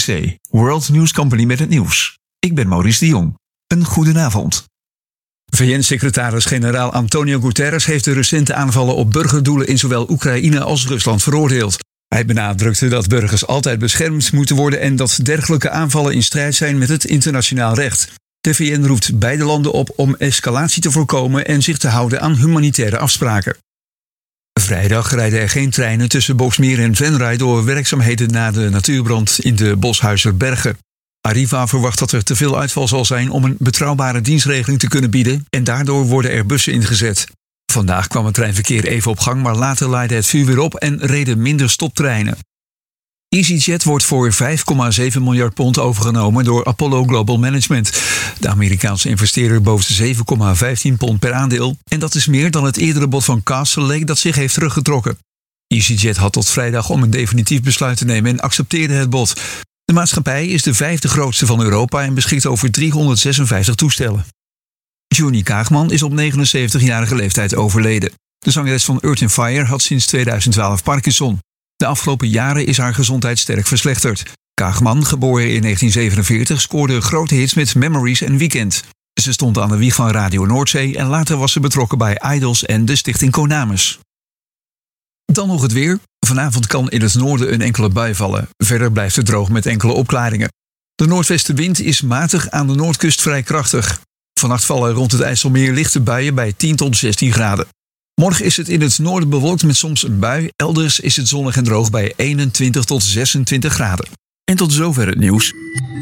C. World News Company met het nieuws. Ik ben Maurice de Jong. Een goedenavond. VN-secretaris-generaal Antonio Guterres heeft de recente aanvallen op burgerdoelen in zowel Oekraïne als Rusland veroordeeld. Hij benadrukte dat burgers altijd beschermd moeten worden en dat dergelijke aanvallen in strijd zijn met het internationaal recht. De VN roept beide landen op om escalatie te voorkomen en zich te houden aan humanitaire afspraken. Vrijdag rijden er geen treinen tussen Boxmeer en Venray door werkzaamheden na de natuurbrand in de Boshuizerbergen. Arriva verwacht dat er te veel uitval zal zijn om een betrouwbare dienstregeling te kunnen bieden en daardoor worden er bussen ingezet. Vandaag kwam het treinverkeer even op gang, maar later laaide het vuur weer op en reden minder stoptreinen. EasyJet wordt voor £5,7 miljard overgenomen door Apollo Global Management. De Amerikaanse investeerder bood £7,15 per aandeel en dat is meer dan het eerdere bod van Castle Lake dat zich heeft teruggetrokken. EasyJet had tot vrijdag om een definitief besluit te nemen en accepteerde het bod. De maatschappij is de 5e grootste van Europa en beschikt over 356 toestellen. Juni Kaagman is op 79-jarige leeftijd overleden. De zangeres van Earth & Fire had sinds 2012 Parkinson. De afgelopen jaren is haar gezondheid sterk verslechterd. Kaagman, geboren in 1947, scoorde grote hits met Memories en Weekend. Ze stond aan de wieg van Radio Noordzee en later was ze betrokken bij Idols en de stichting Konamis. Dan nog het weer. Vanavond kan in het noorden een enkele bui vallen. Verder blijft het droog met enkele opklaringen. De noordwestenwind is matig, aan de noordkust vrij krachtig. Vannacht vallen rond het IJsselmeer lichte buien bij 10 tot 16 graden. Morgen is het in het noorden bewolkt met soms een bui. Elders is het zonnig en droog bij 21 tot 26 graden. En tot zover het nieuws.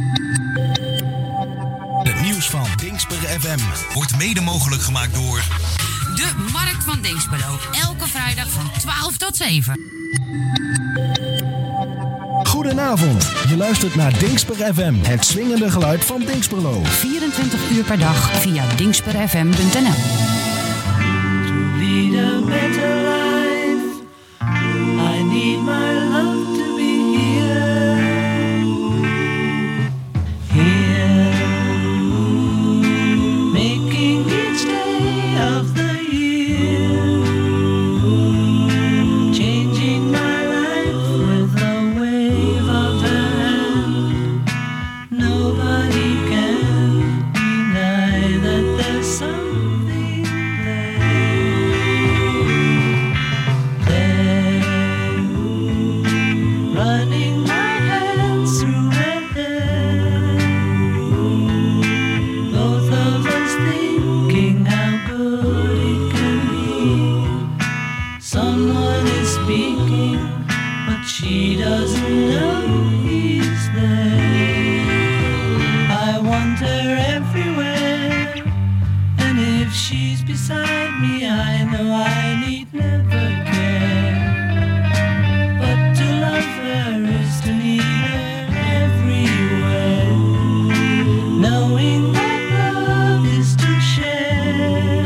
Het nieuws van Dingsper FM wordt mede mogelijk gemaakt door de Markt van Dinxperlo. Elke vrijdag van 12 tot 7. Goedenavond, je luistert naar Dingsper FM, het swingende geluid van Dinxperlo. 24 uur per dag via dingsperfm.nl. Lead a better life. I need my love to be here, making each day of the year, changing my life with a wave of her hand. Nobody can deny that there's something running my hands through her hair, both of us thinking how good it can be. Someone is speaking, but she doesn't know he's there. I want her everywhere, and if she's beside me, I know I need never care. But to love her is to need her everywhere, knowing that love is to share,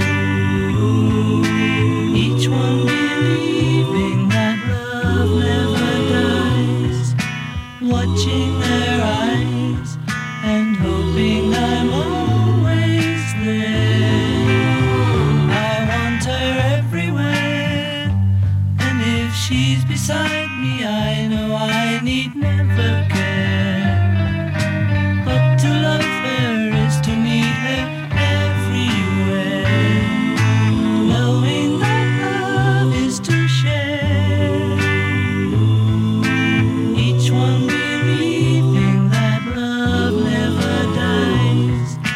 each one believing that love never dies, watching their eyes and hoping I'm always there. I want her everywhere, and if she's beside me, I know I need never care. But to love her is to need her everywhere, knowing that love is to share, each one believing that love never dies,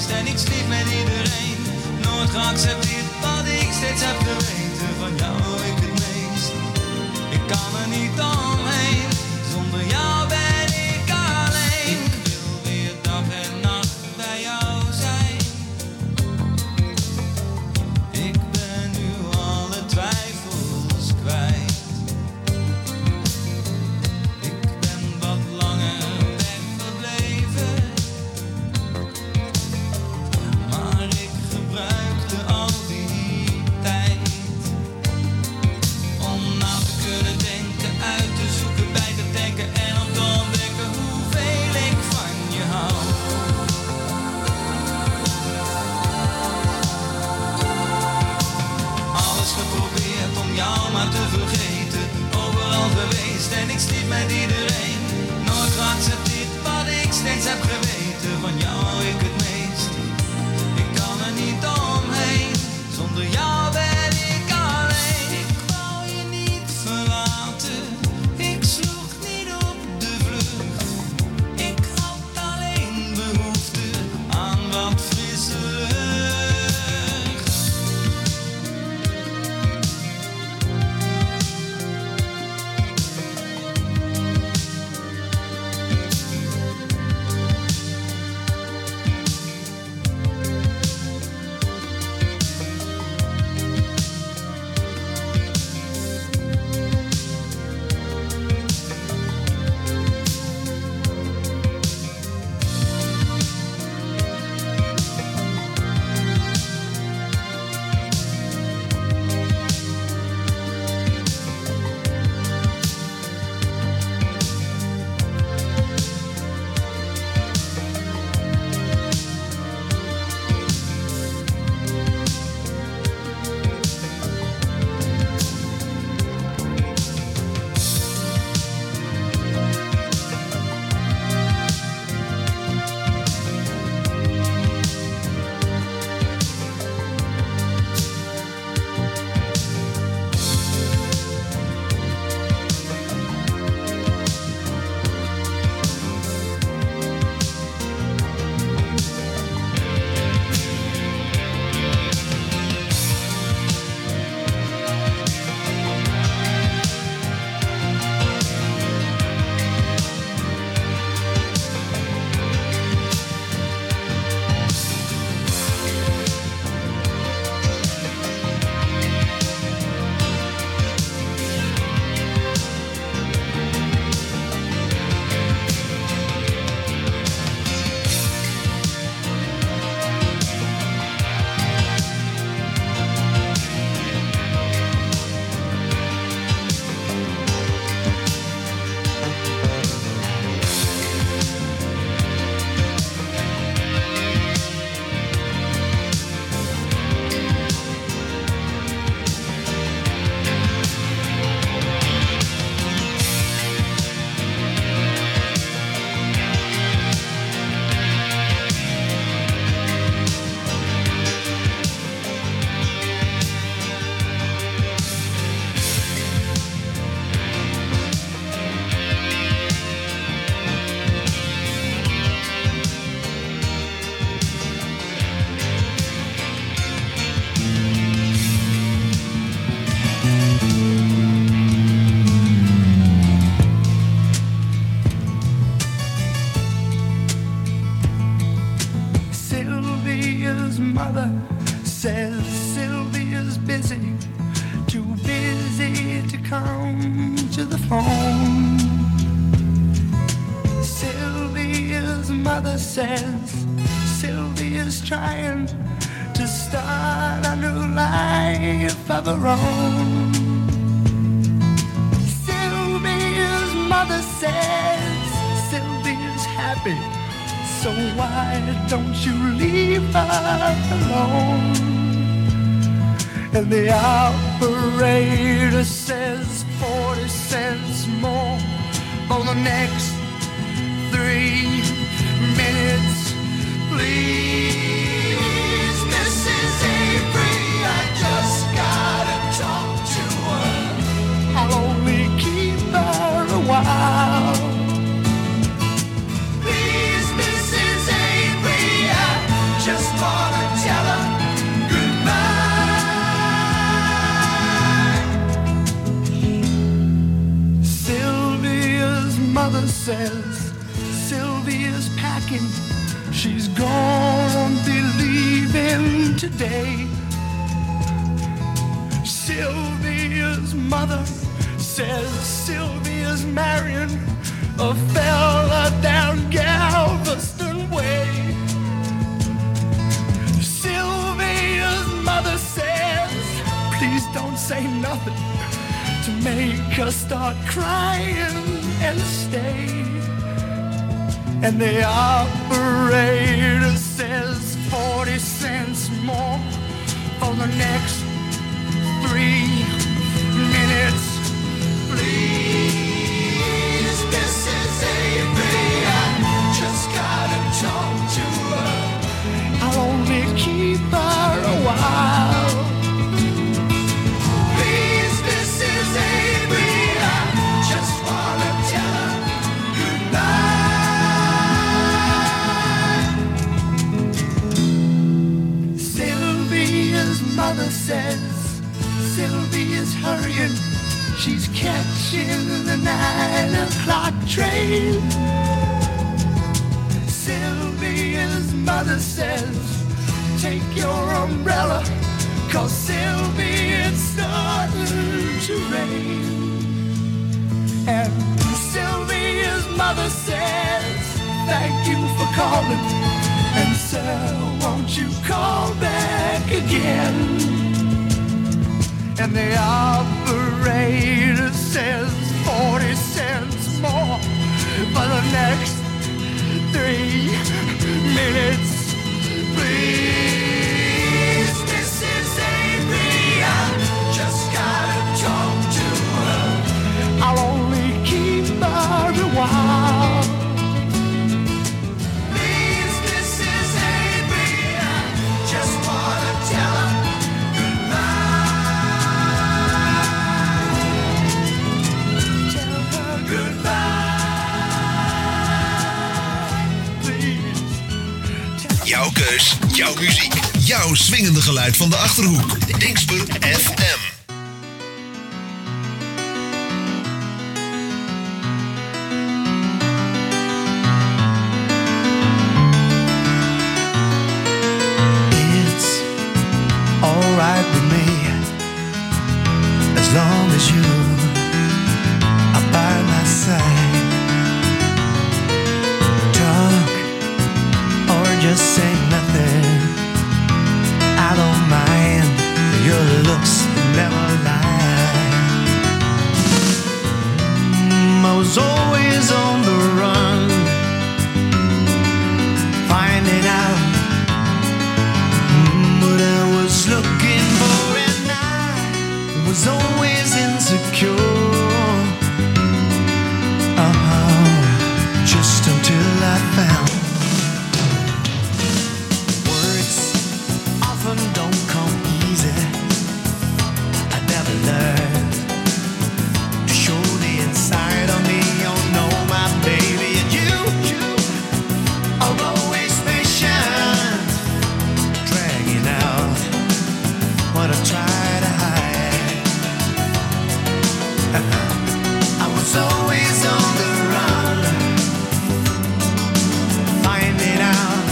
geweest en ik sliep met iedereen. Nooit geaccepteerd wat ik steeds heb geweten. Van jou hou ik het meest. Ik kan er niet omheen. Zonder jou ben ik alleen. Ik wil weer dag en nacht bij jou zijn. Ik ben nu alle twijfels kwijt. Ik ben wat langer weggebleven. Maar ik gebruikte al die tijd om na te kunnen denken, uit te zoeken, bij te denken en om te ontdekken hoeveel ik van je hou. Alles geprobeerd om jou maar te vergeten, overal geweest en ik sliep met iedereen. Nooit geaccepteerd wat ik steeds heb geweten, van jou hou ik het meest. Ik kan er niet omheen, zonder jou ben ik alleen. Ik wou je niet verlaten, ik sloeg niet op de vlucht. Ik had alleen behoefte aan wat frisse lucht. Sylvia's mother says Sylvia's busy, too busy to come to the phone. Sylvia's mother says Sylvia's trying to start a new life of her own. Sylvia's mother says Sylvia's happy, so why don't you leave her alone? And the operator says 40 cents more for the next 3 minutes, please. Mrs. Avery, I just gotta talk to her. I'll only keep her a while. Please, Mrs. Avery, I just says Sylvia's packing. She's gonna be leaving today. Sylvia's mother says Sylvia's marrying a fella down Galveston Way. Sylvia's mother says, please don't say nothing to make her start crying and stay. And the operator says 40 cents more for the next 3 minutes. Please, Mrs. Avery, I just gotta talk to her. I'll only keep her a while. Please, Mrs. Avery, I just wanna tell her goodbye. Sylvia's mother says Sylvia's hurrying. She's catching the 9 o'clock train. Sylvia's mother says, take your umbrella, 'cause Sylvia, it's starting to rain. And Sylvia's mother says, thank you for calling, and sir, won't you call back again? And the operator says 40 cents more for the next 3 minutes. Please, Mrs. Avery, I just gotta talk to her. I'll only keep her a while. Please, Mrs. Avery, I just wanna tell her jouw keus, jouw muziek, jouw swingende geluid van de Achterhoek. Dingsper FM. It's alright with me, as long as you are by my side. Talk or just say nothing, I don't mind. Your looks never lie. I was always on the run, finding out what I was looking for, and I was always insecure. Just until I found words often don't come easy. I never learned to show the inside of me. Oh no, my baby, and you are always patient, dragging out what I try to hide. I was always on the run, finding out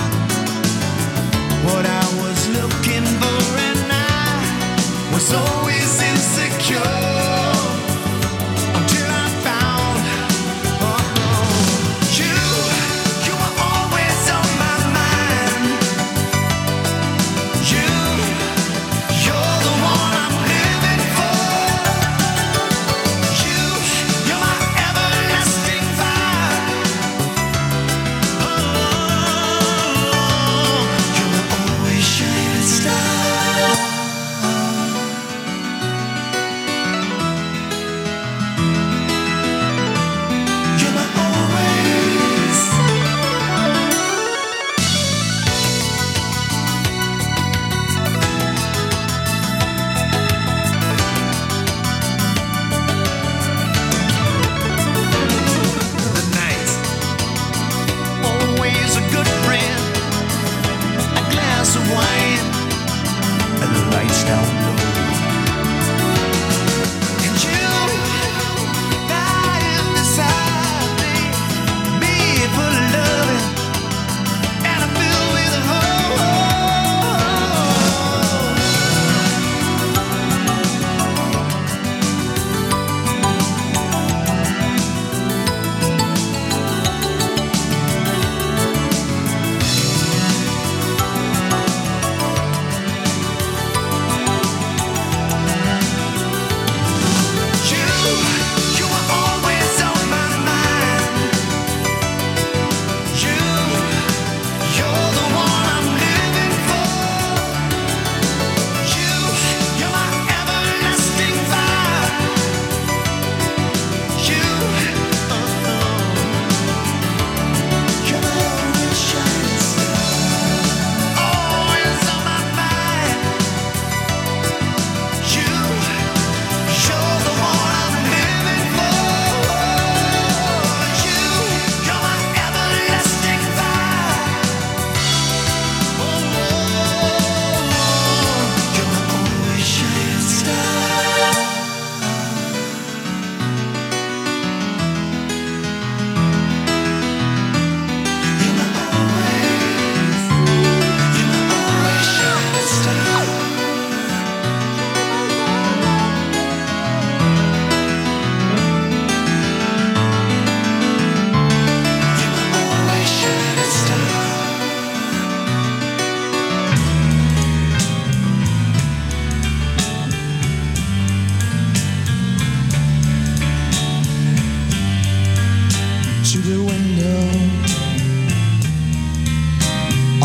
what I was looking for, and I was always insecure until I found you. You were always on my mind. You're the one I'm living for. You're my everlasting fire. You're my always shining star.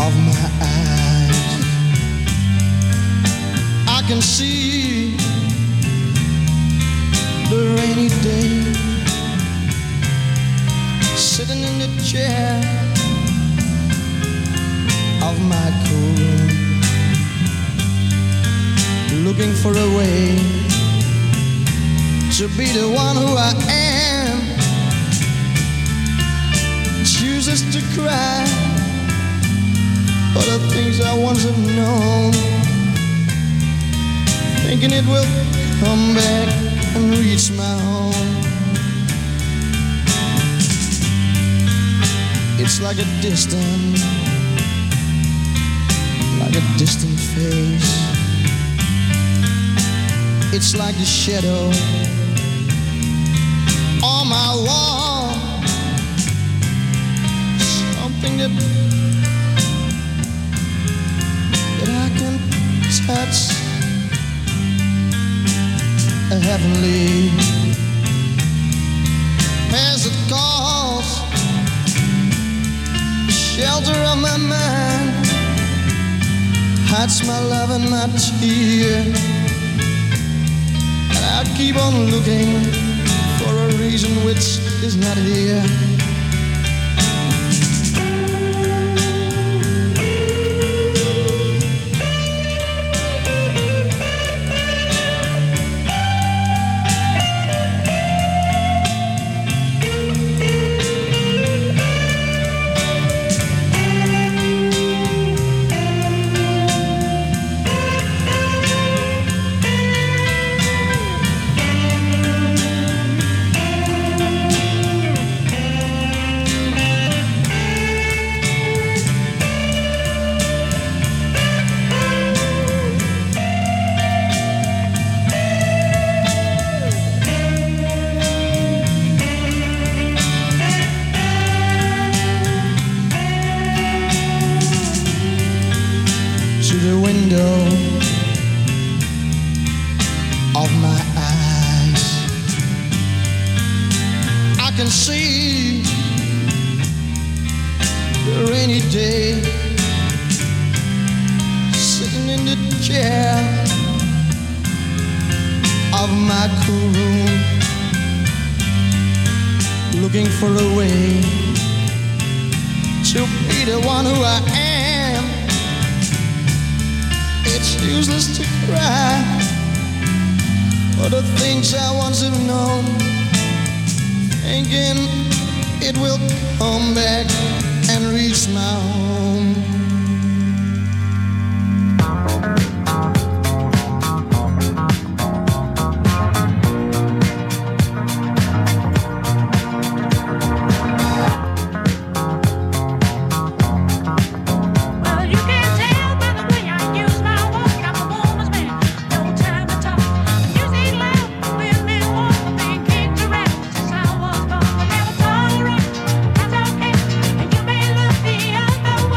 of my eyes. I can see the rainy day, sitting in the chair of my cool room, looking for a way to be the one who I am. Chooses to cry for the things I once have known, thinking it will come back and reach my home. It's like a distant face. It's like the shadow on my wall, something that I can touch, a heavenly as it calls, the shelter of my mind, hides my love and my tear. I keep on looking for a reason which is not here. The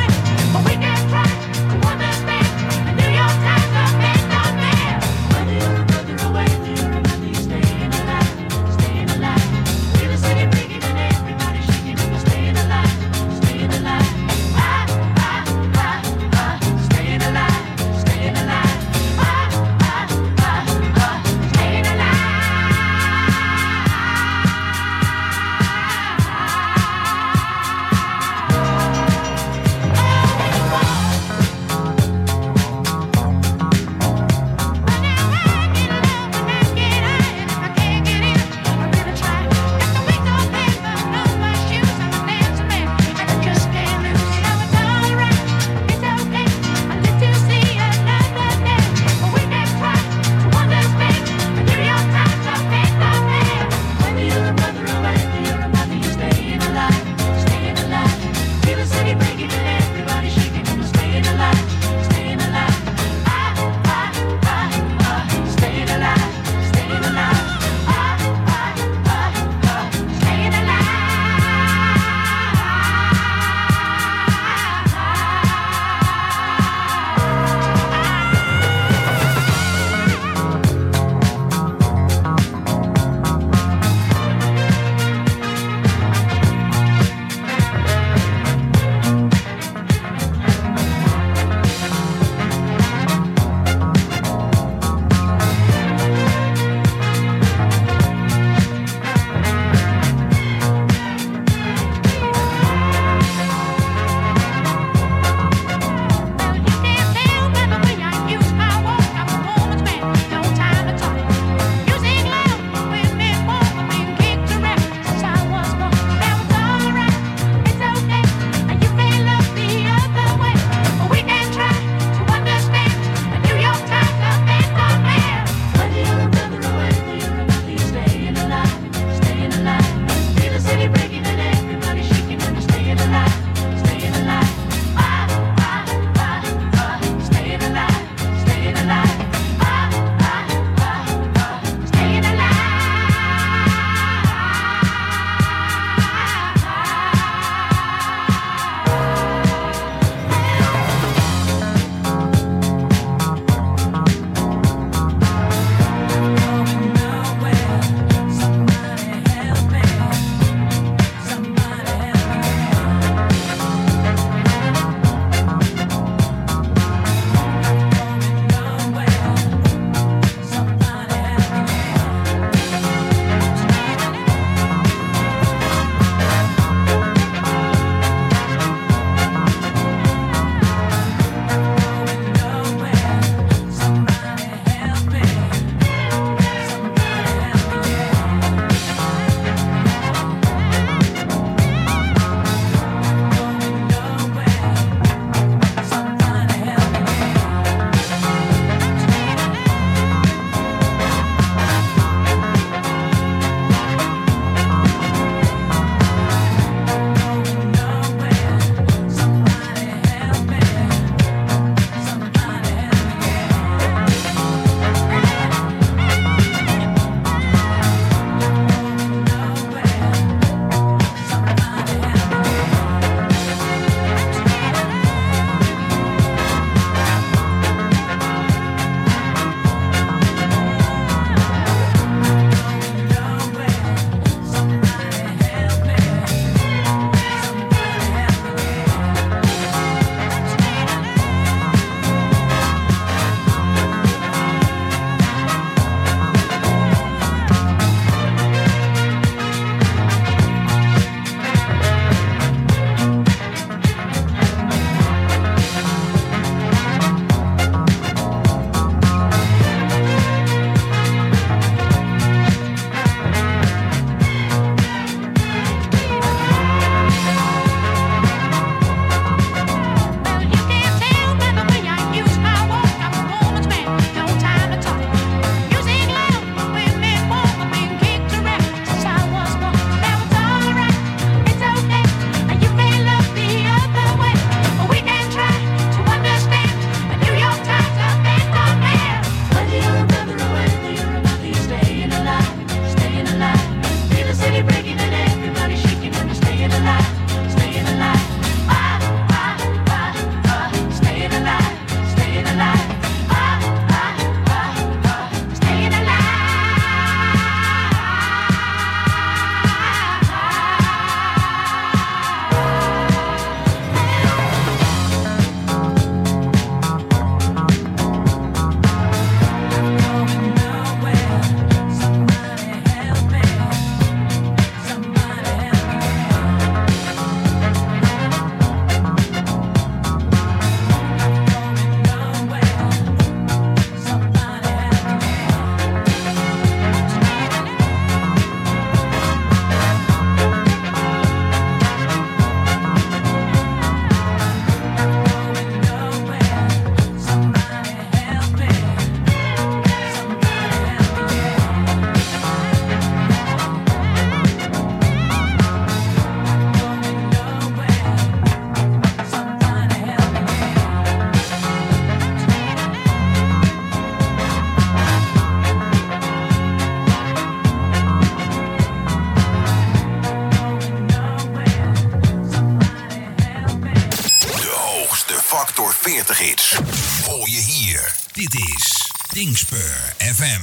Factor 40 hits. Hoor je hier. Dit is Dingspur FM.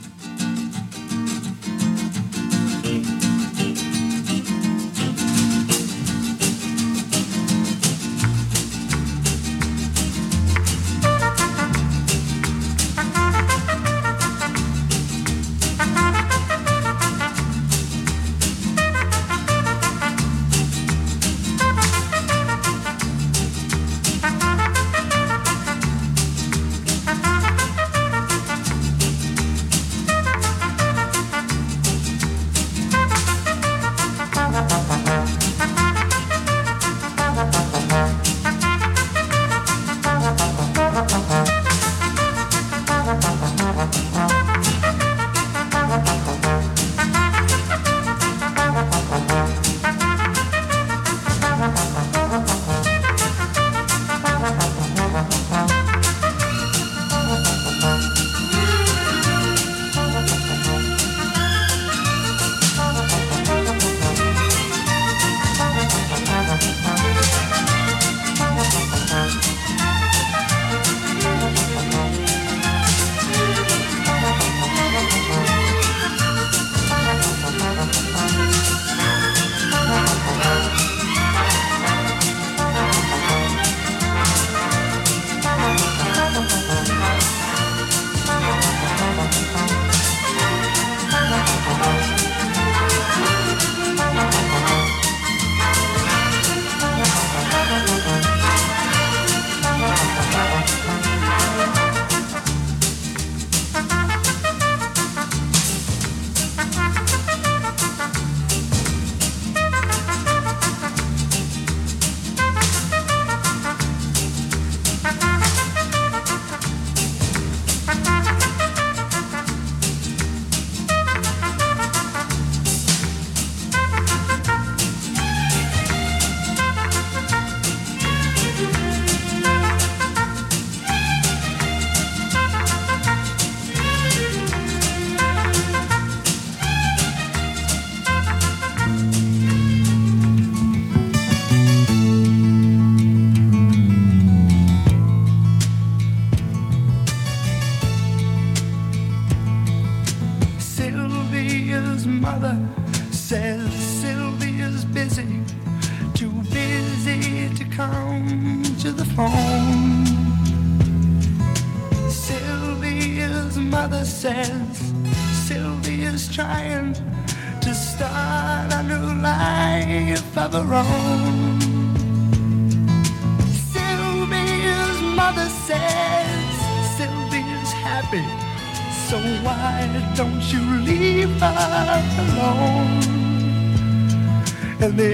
And the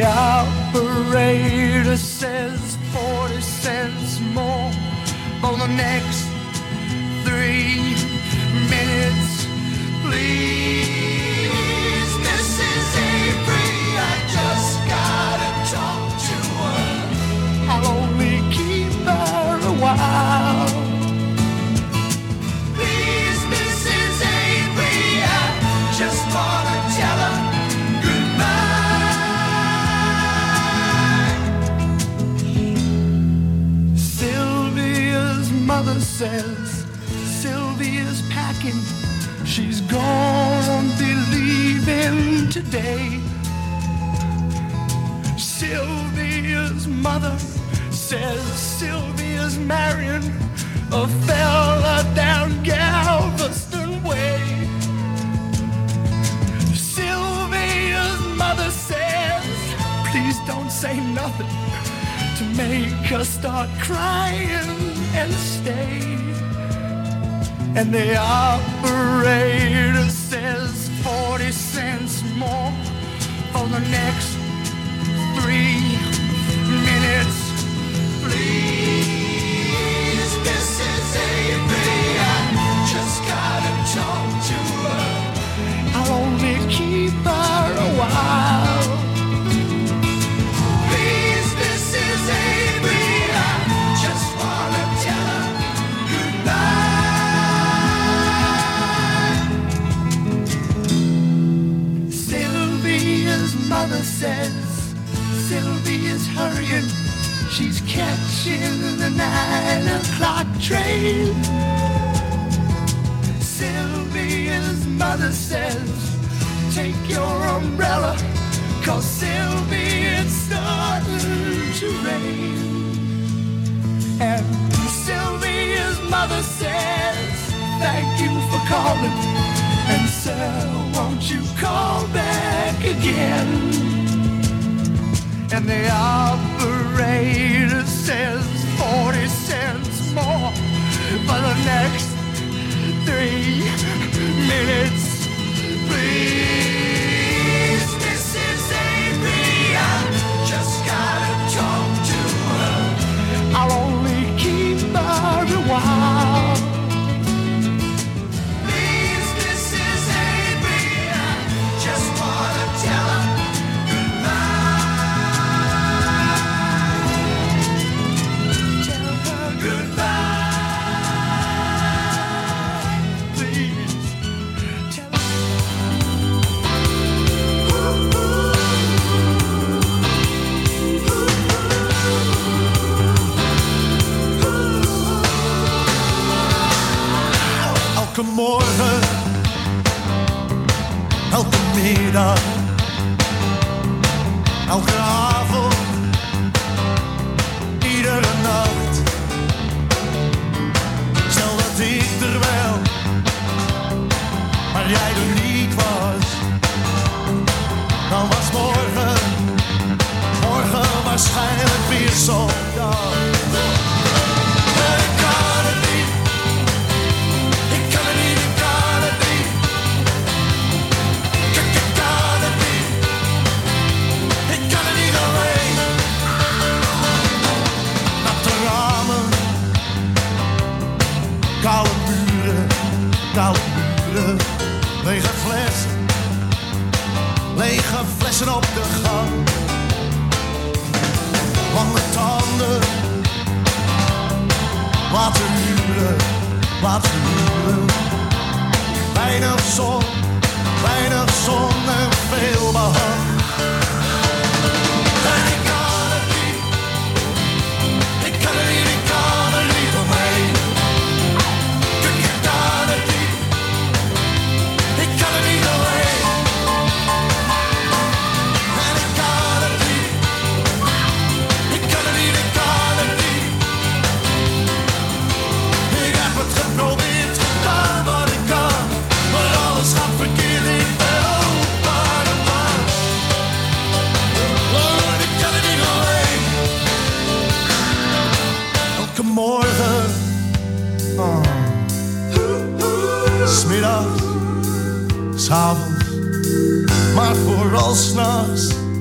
operator says 40 cents more for the next 3 minutes. Please, Mrs. Avery, I just gotta talk to her. I'll only keep her a while. Please, Mrs. Avery, I just wanna tell her mother says Sylvia's packing. She's gonna be leaving today. Sylvia's mother says Sylvia's marrying a fella down Galveston Way. Sylvia's mother says, please don't say nothing to make her start crying and stay. And the operator says 40 cents more for the next 3 minutes. Please, Mrs. Avery, I just gotta talk to her. I'll only keep her a while. Please, Mrs. Avery, I just wanna tell her goodbye. Sylvia's mother says, Sylvia, catching the 9 o'clock train. Sylvia's mother says, take your umbrella, 'cause Sylvia, it's starting to rain. And Sylvia's mother says, thank you for calling, and sir, won't you call back again? And the operator says 40 cents more for the next 3 minutes, please. Mrs. Adrian, just gotta talk to her. I'll only keep her a while. Please, Mrs. Adrian, just wanna tell her goodbye. Tell her goodbye. Please, tell her. Elke morgen, elke middag, elke avond, iedere nacht. Stel dat ik er wel, maar jij er niet was, dan was morgen waarschijnlijk weer zo'n dag. En ik kan het niet. Ik kan het niet, ik kan het niet. Ik kan het niet. Ik kan het niet alleen. Natte ramen, koude muren, lege flessen op de gang. Lange tanden, laten huren. Weinig zon en veel behang. En ik kan het niet, ik kan er niet omheen. Ik kan het niet, ik kan er niet alleen. En ik kan het niet, ik kan het niet. Ik heb het geprobeerd, gedaan wat ik kan, maar alles gaat verkeerd, ik ben opa de man. Oh, ik kan het niet alleen. Elke morgen, smiddags, s'avonds, maar vooral s'nachts.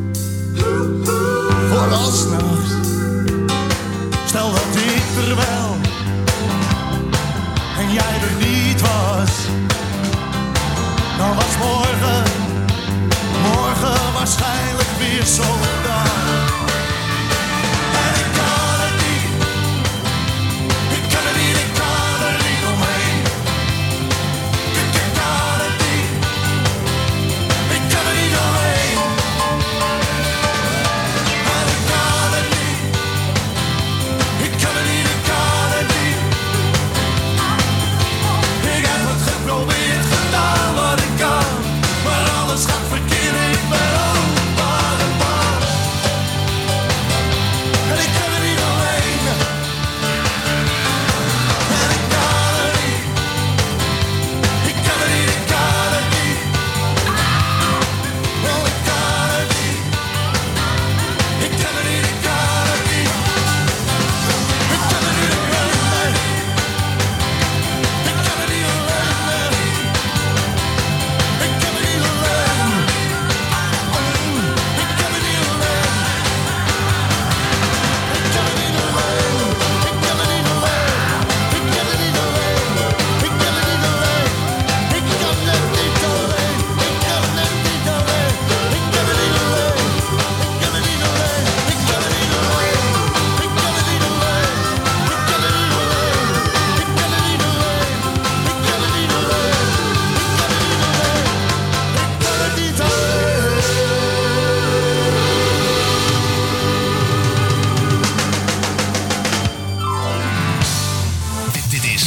Stel dat ik er wel en jij er niet was, dan was morgen waarschijnlijk weer zo'n dag. En ik kan het niet, ik kan er niet omheen. Ik kan het niet, ik kan er niet alleen. En ik kan het niet, ik kan het niet. Ik heb het geprobeerd, gedaan wat ik kan, maar alles gaat verkeerd, ik ben opa de man.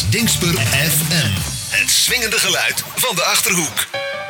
Dingsper FM. Het swingende geluid van de Achterhoek.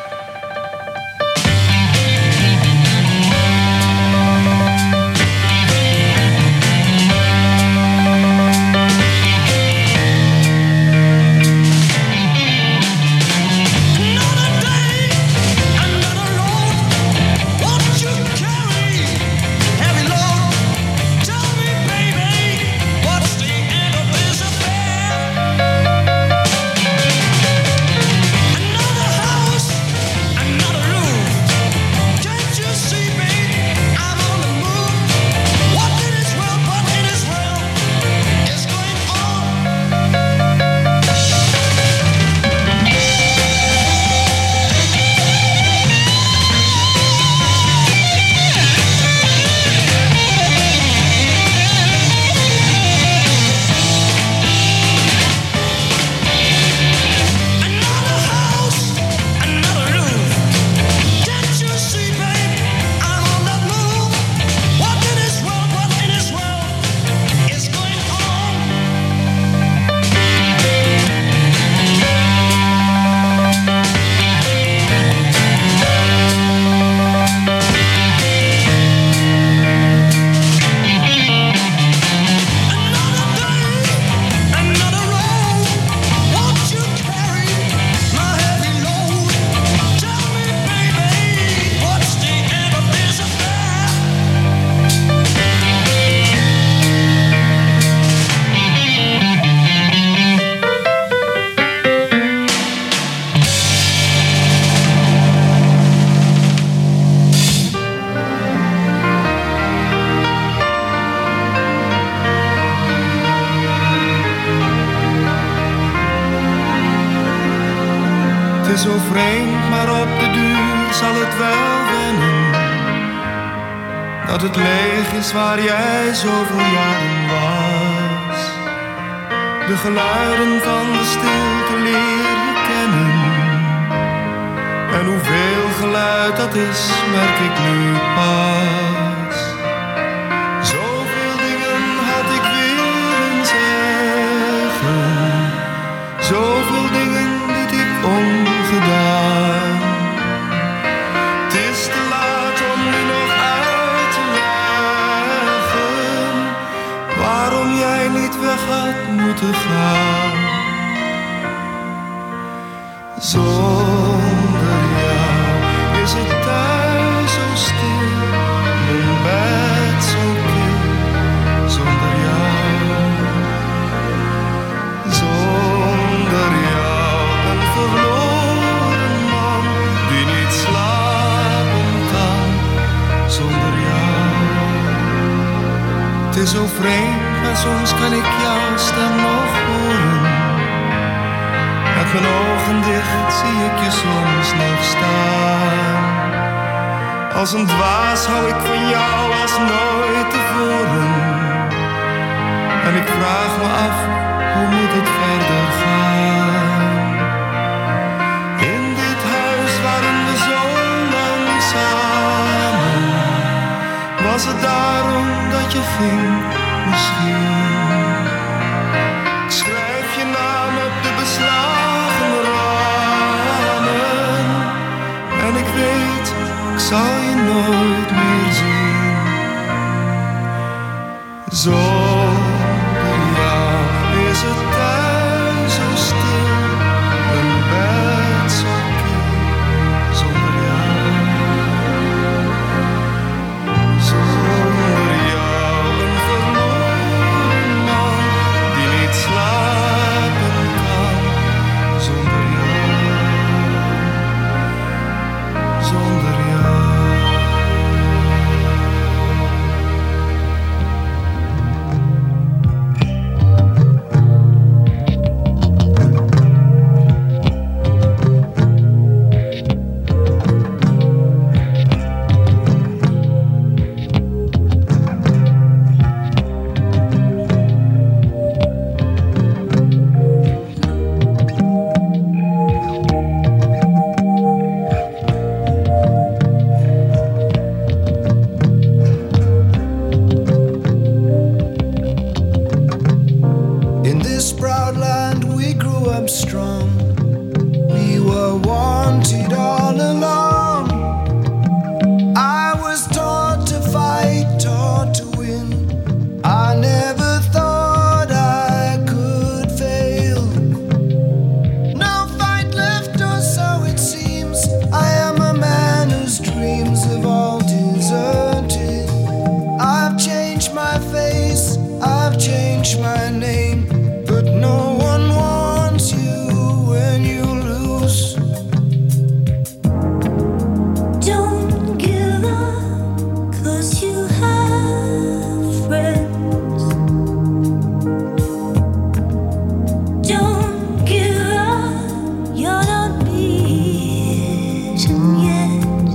Zo vreemd, maar op de duur zal het wel wennen. Dat het leeg is waar jij zoveel jaren was. De geluiden van de stilte leer je kennen. En hoeveel geluid dat is, merk ik nu pas. Zoveel dingen had ik willen zeggen. Zoveel dingen liet ik ongedaan. Het is te laat om nu nog uit te leggen waarom jij niet weg had moeten gaan. Zonder jou is het thuis zo stil, mijn bed zo kil. Zonder jou, zonder jou, een verloren man die niet slapen kan. Zonder jou, het is zo vreemd, maar soms kan ik jouw stem nog horen. Met mijn ogen dicht zie ik je soms nog staan. Als een dwaas hou ik van jou als nooit tevoren. En ik vraag me af, hoe moet het verder gaan? In dit huis waren we zo lang samen. Was het daarom dat je ging misschien? Ik schrijf je naam op de beslagen ramen. En ik weet, ik zal je nooit meer zien. Zonder jou is het thuis zo stil, een bed zo kil. Zonder jou, zonder jou, een verloren man die niet slapen kan. Zonder jou, zonder jou. up strong. We were wanted all along. I was taught to fight, taught to win. I never thought I could fail. No fight left, or so it seems. I am a man whose dreams have all deserted. I've changed my face, I've changed my name, but no one wants you when you lose. Don't give up, 'cause you have friends. Don't give up, you're not beaten yet.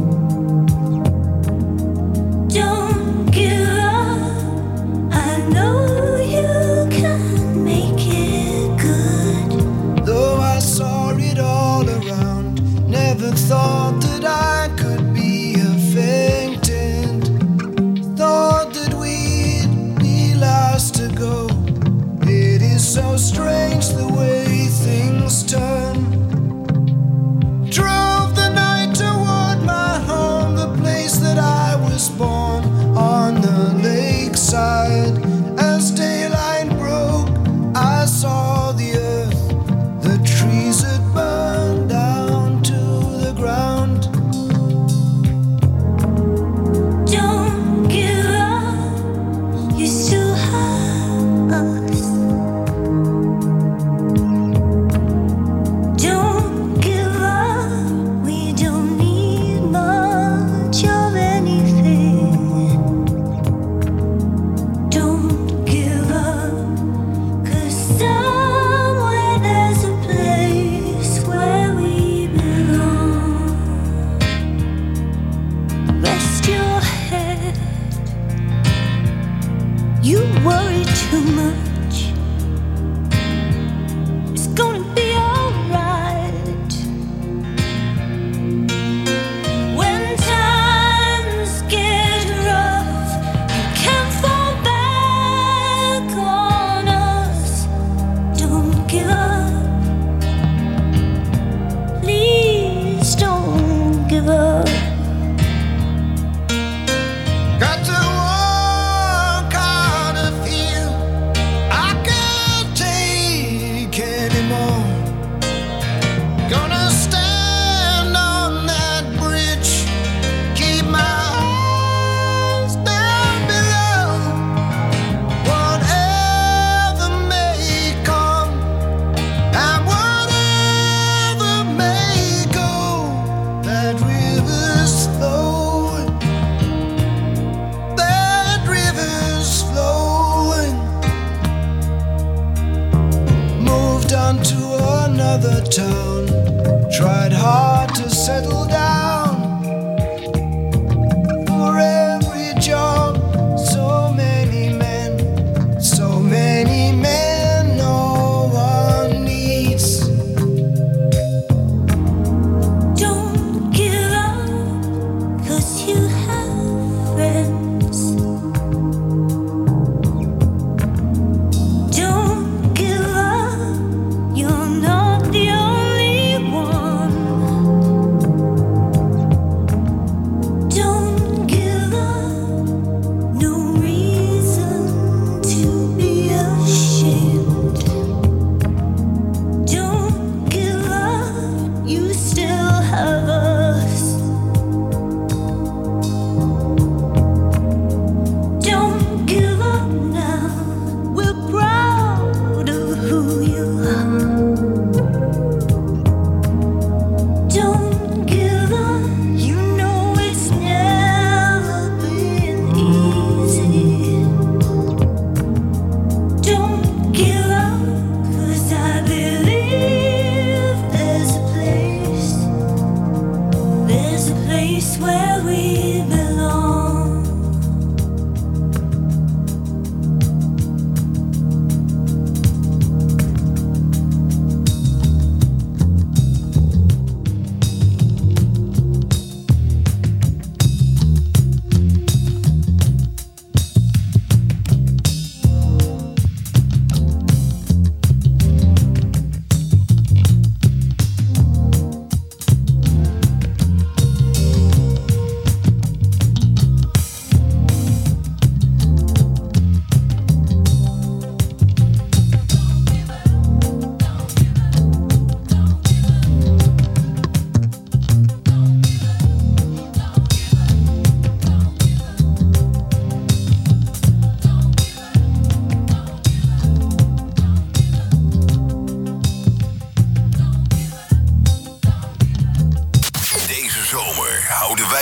Don't give up, I know you can make it good. Though I saw it all around, never thought that I could be affected. Thought that we'd be last to go. It is so strange the way things turn. Drove the night toward my home, the place that I was born, on the lakeside. As daylight broke, I saw the earth, the trees had burned down to the ground. Don't give up, you still have us. Don't give up, we don't need much of anything. Don't give up, 'cause somewhere there's a place where we belong. Rest your head, you worry too much. It's gonna be alright. When times get rough, you can't fall back on us. Don't give up, please don't give up. Got to walk out of here. I can't take anymore. Gonna stand on that bridge, keep my eyes down below. Whatever may come and whatever may go, that river's flowing. That river's flowing. Moved on to another town. Tried hard to settle down. For every job, so many men, no one needs. Don't give up, 'cause you have friends. Don't give up, you're not the only one.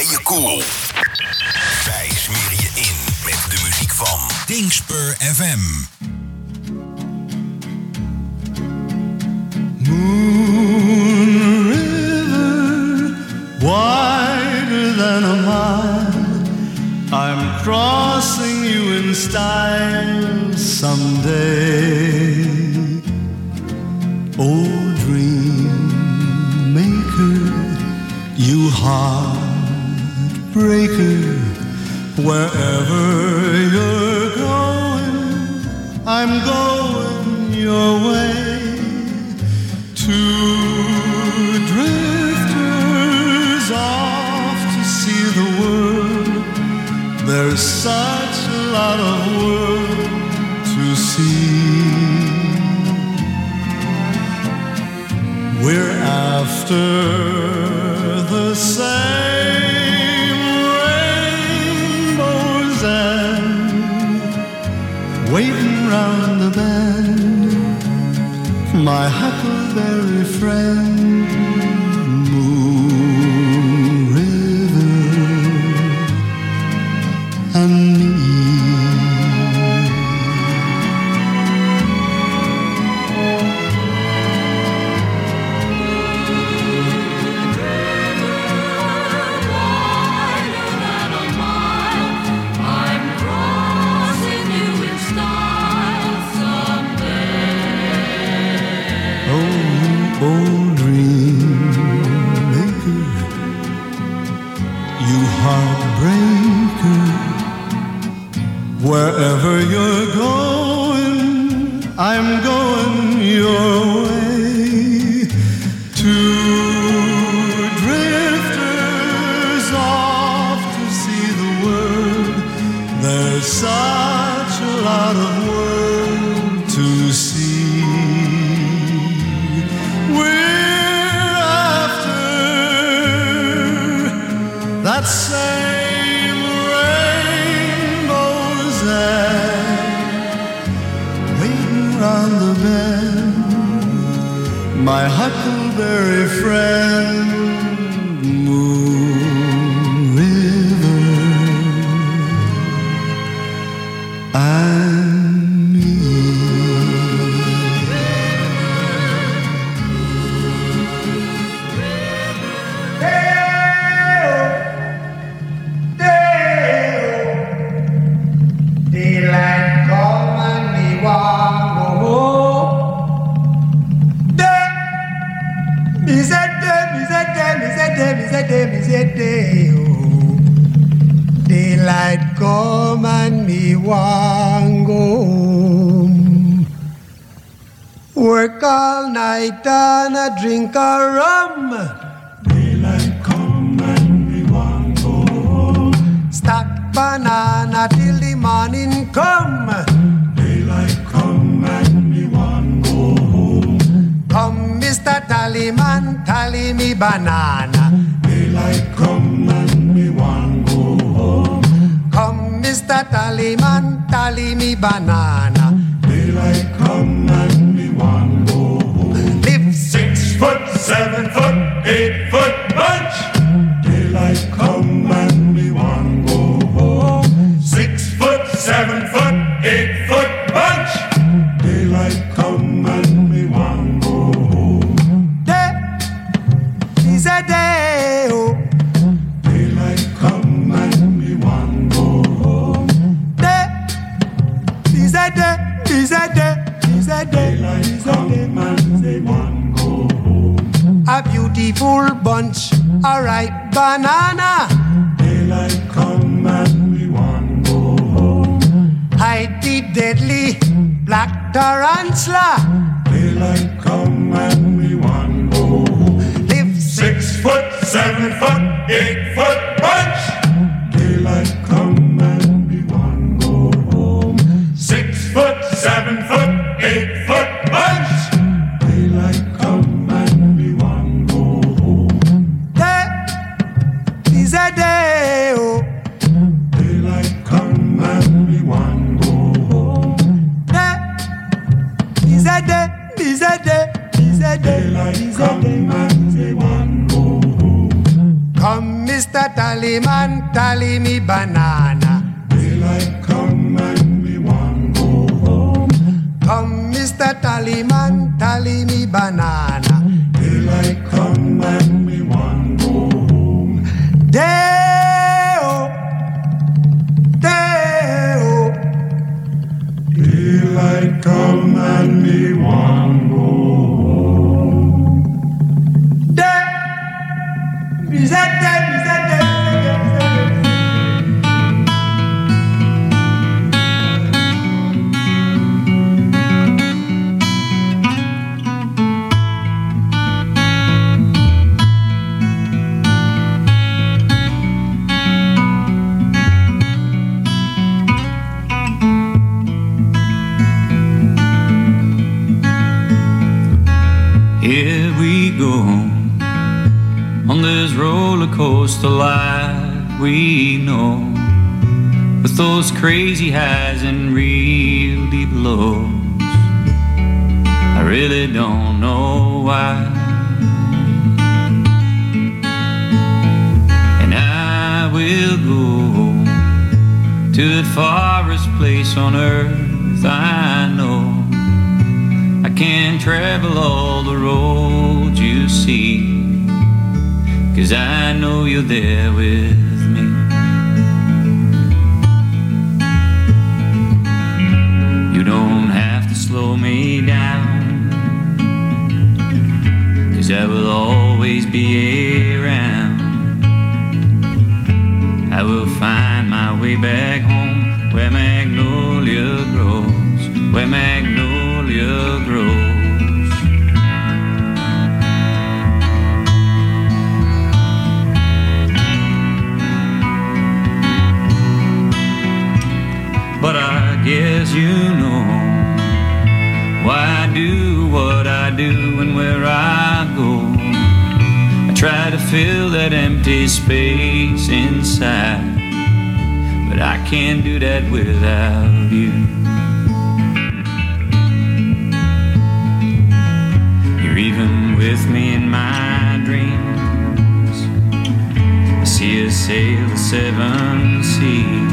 je cool. Wij smeren je in met de muziek van Dingspur FM. Moon River, wider than a mile, I'm crossing you in style someday. Oh, dream maker, you heartbreaker, wherever you're going, I'm going your way. Two drifters off to see the world. There's such a lot of world to see. We're after the same rainbows and waiting round the bend, my huckleberry friend, Moon River and me. Old dream maker, you heartbreaker, wherever you're going, I'm going your way. Two drifters off to see the world. There's such a lot of world to see. That same rainbow's end, waiting round the bend, my huckleberry friend, Moon River and me. Daylight come and me want go home. Work all night and a drink a rum. Daylight come and me want go home. Stack banana till the morning come. Daylight come and me want go home. Come, Mr. Tallyman, tally me banana. Daylight come and me want go home. Come, Mr. Tallyman, tally me banana. Daylight come and me want go home. Live 6 foot, 7 foot, 8 foot bunch. Daylight come and me want go home. 6 foot, 7 foot, 8 foot bunch. Daylight come and me want go home. Day is a day, oh. Daylight come and me want go home. Day is a day, is a day, is a day. Daylight come and me want go home. A beautiful bunch, a ripe banana. Daylight come and me want go home. Hide the deadly black tarantula. Daylight come and we want go home. Live 6 foot, 7 foot, 8 foot bunch. Daylight come and we want go home. 6 foot, 7 foot, 8 foot bunch. Daylight come and we want go home. Day is a day, oh. Daylight come and we want go home. Day is a day, is a day, is a day. Daylight come and we want go home. Come, Mr. Tallyman, tally me banana. Daylight come and we want go home. Come, Mr. Tallyman, tally me banana. Daylight come and we want go home. Day-o, day-o. Daylight come and we want go home. Day, is that day, is that day? Here we go on this roller coaster life we know, with those crazy highs and real deep lows. I really don't know why, and I will go to the farthest place on earth I know. I can't travel all the roads you see, 'cause I know you're there with me. You don't have to slow me down, 'cause I will always be around. I will find my way back home, where magnolia grows, where magnolia grows. But I guess you know why I do what I do and where I go. I try to fill that empty space inside, but I can't do that without you. You're even with me in my dreams. I see us sail the seven seas.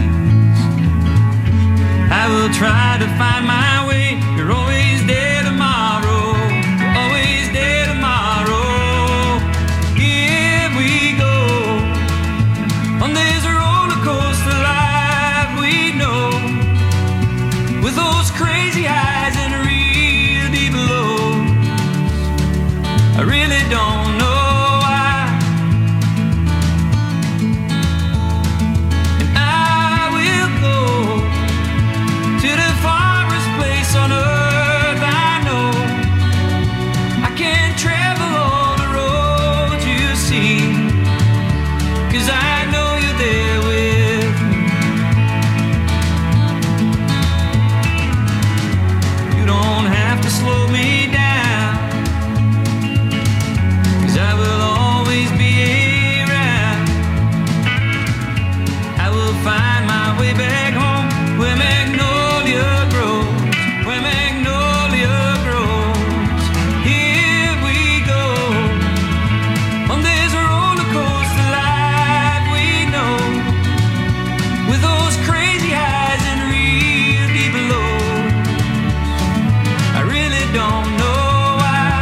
I will try to find my way. You're always there tomorrow. You're always there tomorrow. Here we go on this roller coaster life we know, with those crazy highs and real deep lows. I really don't know why, and I will go to the farthest place on earth I know. I can't travel all the roads you see, 'cause I know you're there with me. You don't have to slow me down, 'cause I will always be around. I will find my way back home, where magnolia grows, where magnolia grows. Here we go on this roller coaster life we know, with those crazy highs and real deep lows. I really don't know why,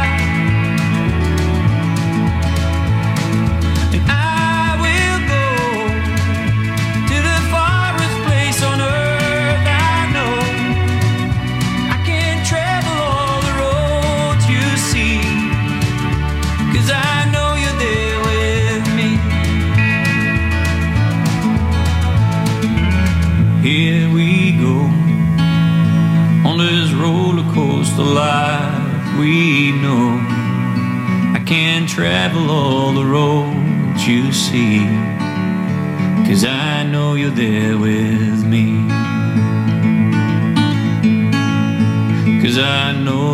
and I will go to the farthest place on earth I know. I can't travel all the roads you see, 'cause I know you're there with me. Here we go on this roller coaster life we know. I can't travel all the roads you see, 'cause I know you're there with me. 'Cause I know,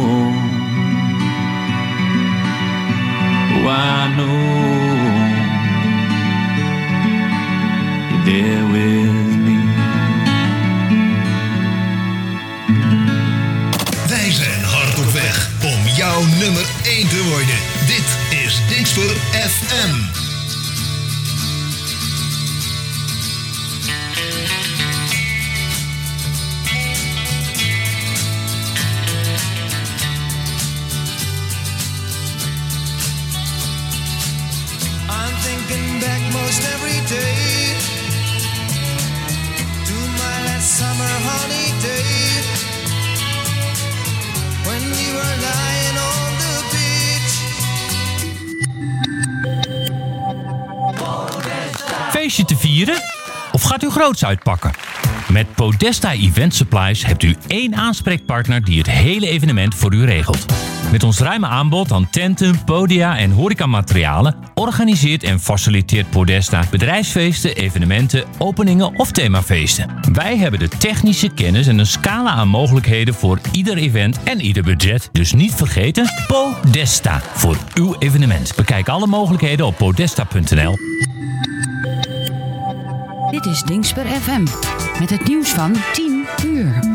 oh I know you're there with me. Wij zijn hard op weg om jouw nummer 1 te worden. Dit is Dingsper FM. holiday, to my last summer holiday, when we were lying on the beach. Feestje te vieren? Of gaat u groots uitpakken? Met Podesta Event Supplies hebt u één aanspreekpartner die het hele evenement voor u regelt. Met ons ruime aanbod aan tenten, podia en horecamaterialen organiseert en faciliteert Podesta bedrijfsfeesten, evenementen, openingen of themafeesten. Wij hebben de technische kennis en een scala aan mogelijkheden voor ieder event en ieder budget. Dus niet vergeten, Podesta voor uw evenement. Bekijk alle mogelijkheden op podesta.nl. Dit is Dingsper FM met het nieuws van 10 uur.